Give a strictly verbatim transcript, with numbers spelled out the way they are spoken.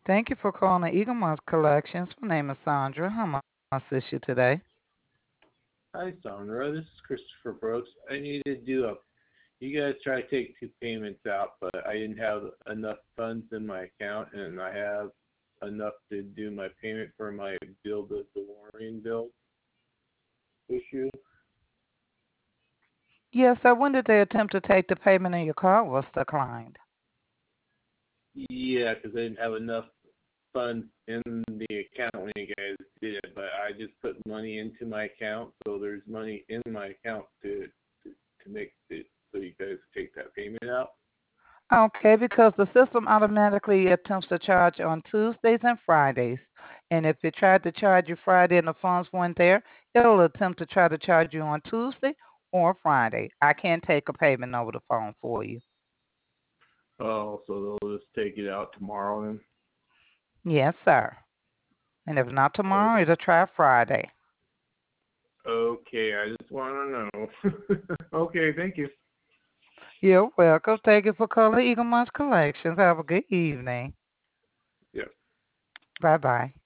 Thank you for calling Eaglemont's Collections. My name is Sandra. How may I assist you today? Hi, Sandra. This is Christopher Brooks. I need to do a. You guys try to take two payments out, but I didn't have enough funds in my account, and I have enough to do my payment for my bill, the DeLorean bill issue. Yes, sir. When did they attempt to take the payment and your card was declined? Yeah, because I didn't have enough funds in the account when you guys did it, but I just put money into my account, so there's money in my account to to, to make it so you guys take that payment out. Okay, because the system automatically attempts to charge on Tuesdays and Fridays. And if it tried to charge you Friday and the funds weren't there, it'll attempt to try to charge you on Tuesday or Friday. I can't take a payment over the phone for you. Oh, so they'll just take it out tomorrow then? Yes, sir. And if not Oh, tomorrow, it'll try Friday. okay, I just want to know. Okay, thank you. You're welcome. Thank you for calling Eagle Month Collections. Have a good evening. Yeah. Bye bye.